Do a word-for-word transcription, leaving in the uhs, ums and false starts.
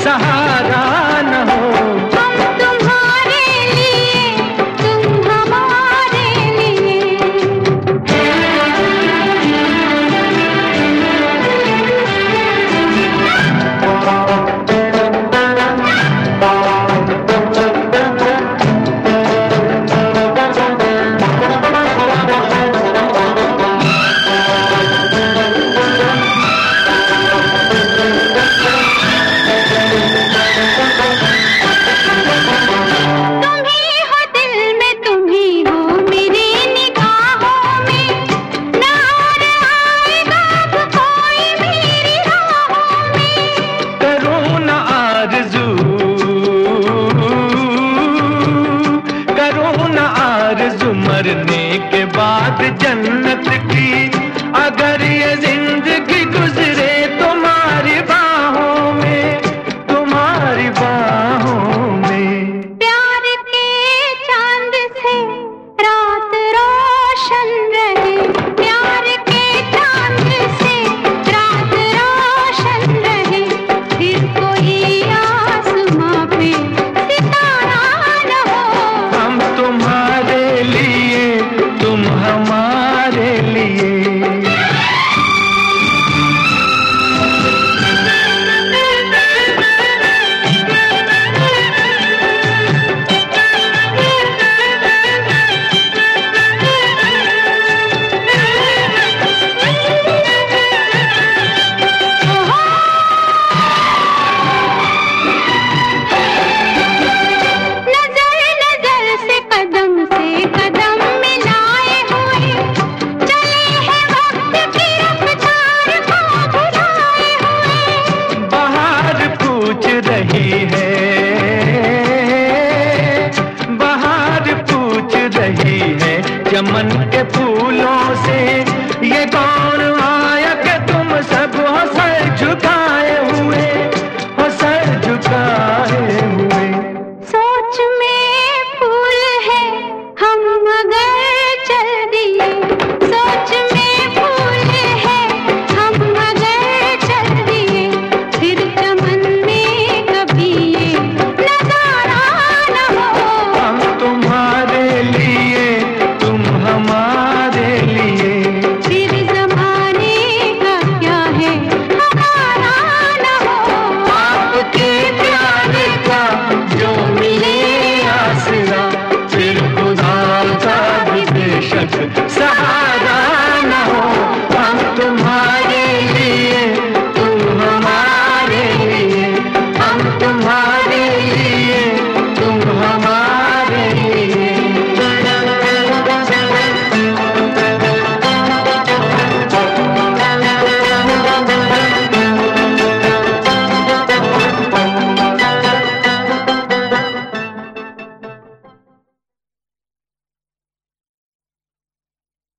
सहारा न हो। हम तुम्हारे लिए, तुम हमारे लिए। मरने के बाद जन्नत की अगर ये जिंदगी गुजरे तुम्हारी बाहों में, तुम्हारी बाहों में। प्यार के चांद से रात रोशन रहे, प्यार के चांद से रात रोशन रहे, फिर कोई आसमां पे सितारा न हो। हम तुम्हारे लिए, तुम हमारे लिए। रही है बहार पूछ रही है चमन के फूलों से, ये